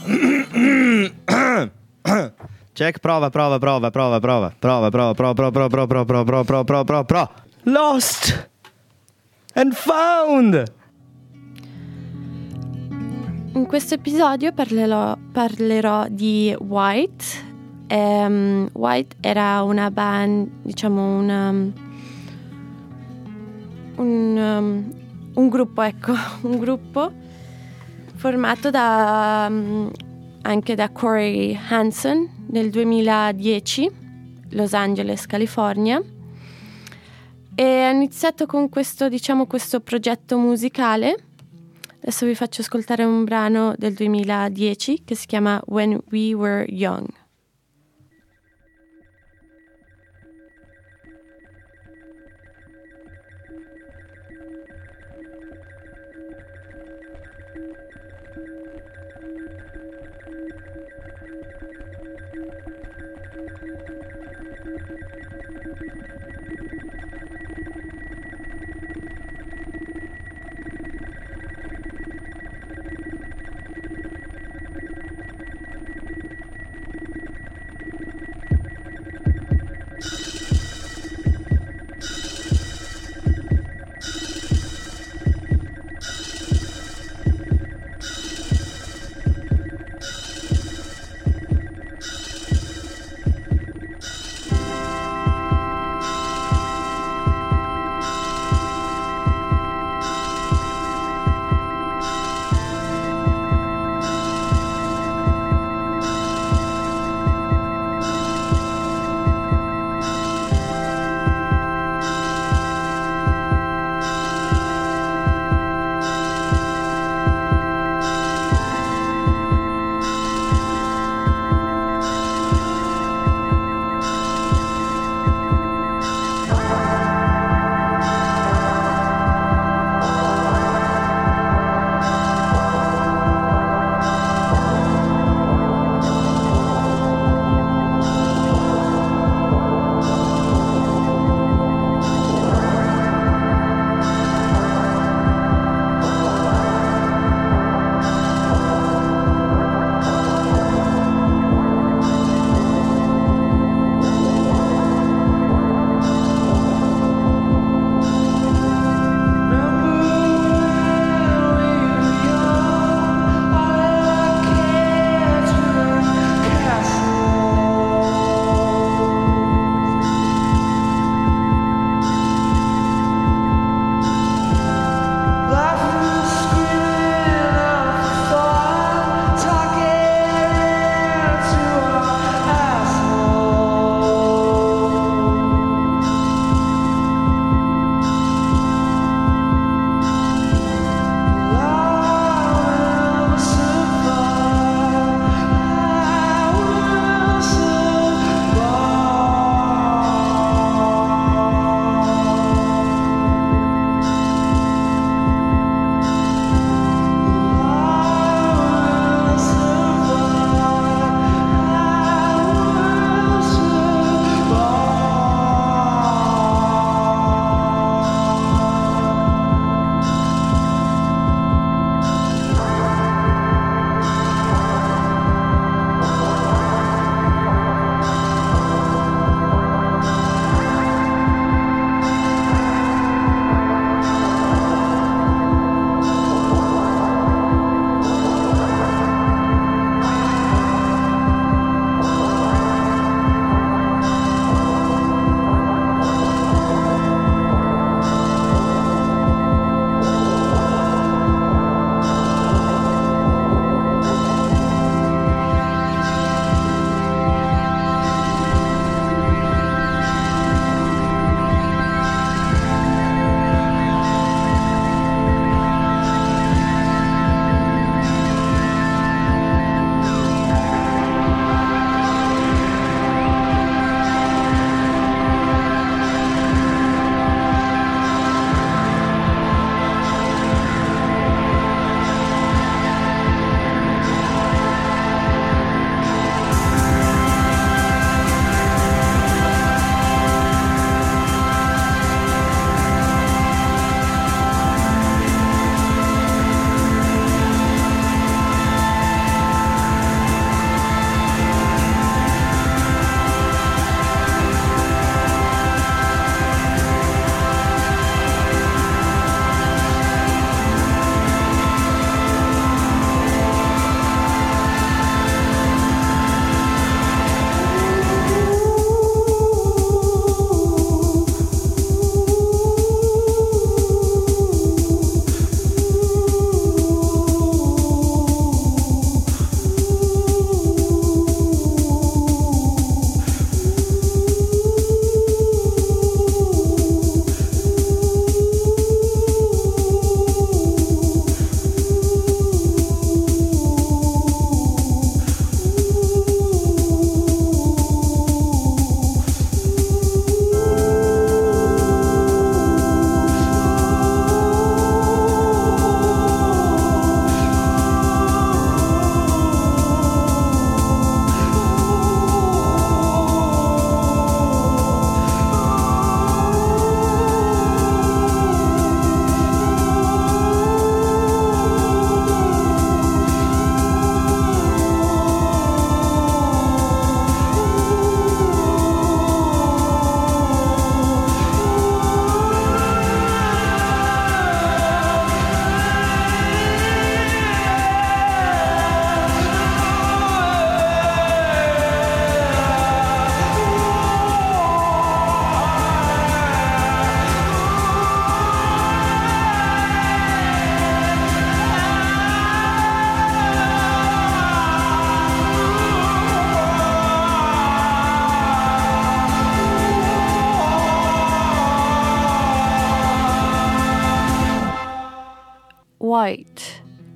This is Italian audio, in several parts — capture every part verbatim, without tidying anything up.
Check, prova, prova, prova, prova, prova, prova, prova, prova, prova, prova, prova, prova, prova, prova, prova, prova, prova, prova. Lost and found. In questo episodio parlerò, parlerò di White. Um, White era una band, diciamo una, un, um, un gruppo, ecco, un gruppo formato da, um, anche da Corey Hansen nel duemiladieci, Los Angeles, California. E ha iniziato con questo, diciamo, questo progetto musicale. Adesso vi faccio ascoltare un brano del duemiladieci che si chiama When We Were Young.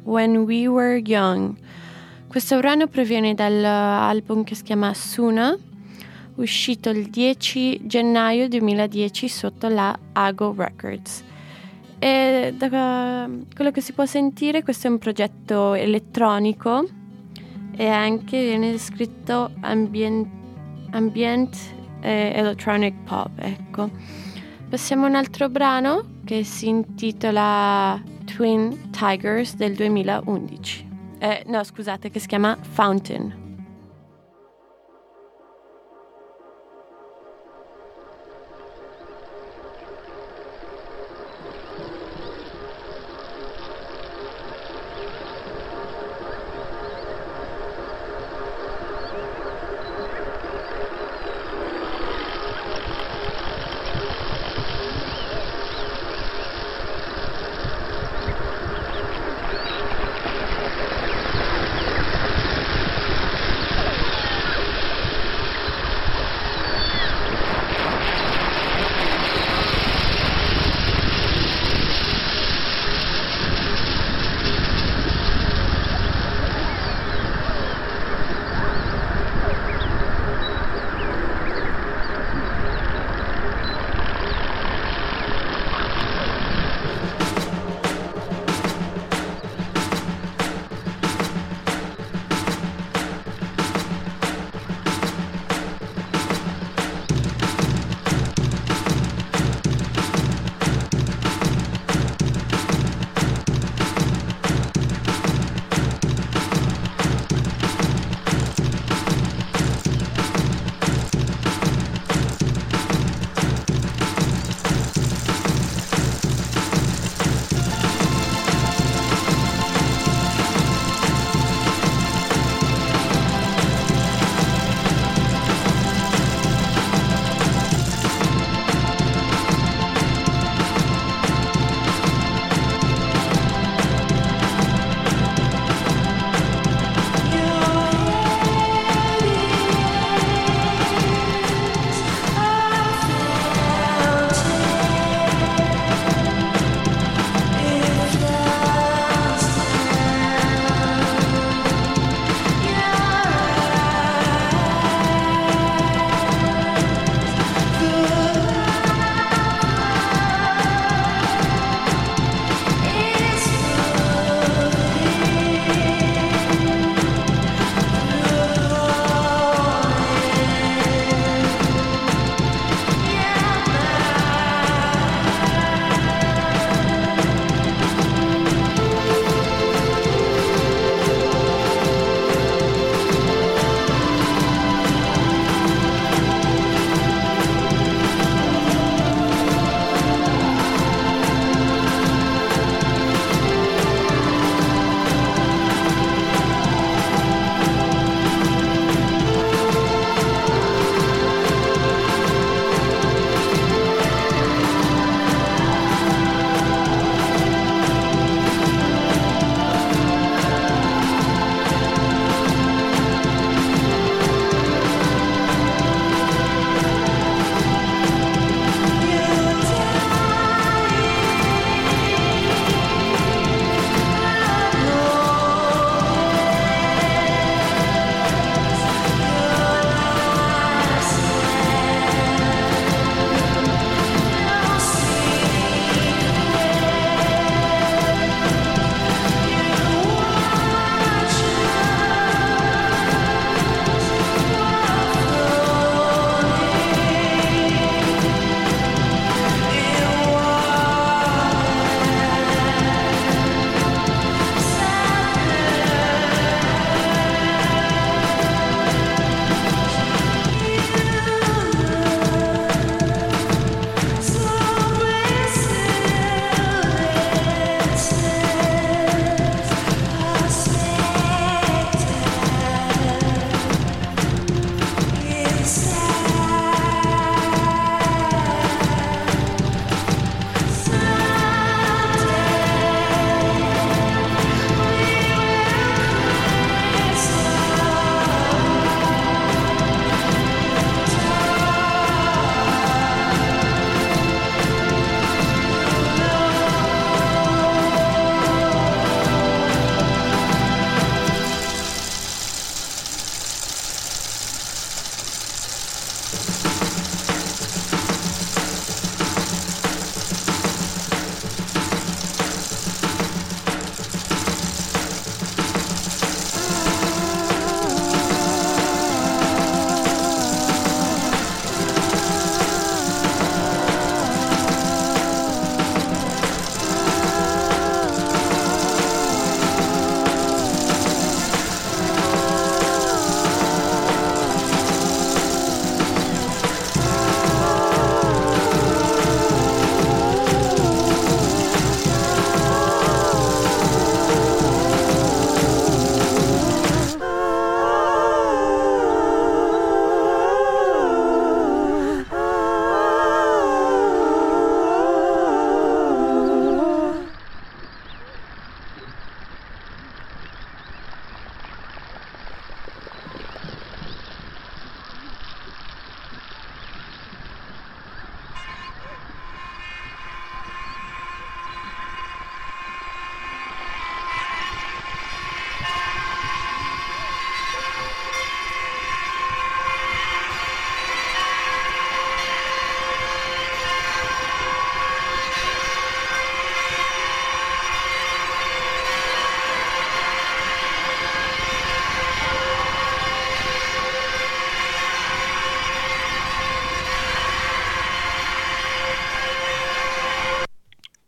When We Were Young. Questo brano proviene dall'album che si chiama Suna, uscito il dieci gennaio duemiladieci sotto la Ago Records. E da quello che si può sentire, questo è un progetto elettronico e anche viene descritto ambient, ambient e electronic pop, ecco. Passiamo a un altro brano che si intitola Twin Tigers del duemilaundici. Eh, no, scusate, che si chiama Fountain.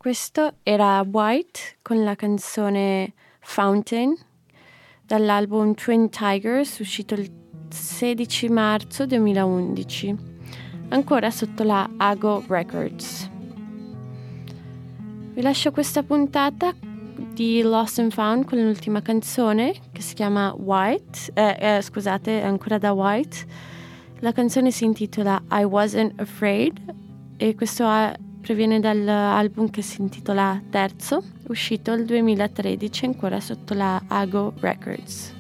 Questo era White con la canzone Fountain dall'album Twin Tigers, uscito il sedici marzo duemilaundici, ancora sotto la Ago Records. Vi lascio questa puntata di Lost and Found con l'ultima canzone che si chiama White, eh, eh, scusate, ancora da White. La canzone si intitola I Wasn't Afraid e questo ha, proviene dall'album che si intitola Terzo, uscito il duemilatredici ancora sotto la Ago Records.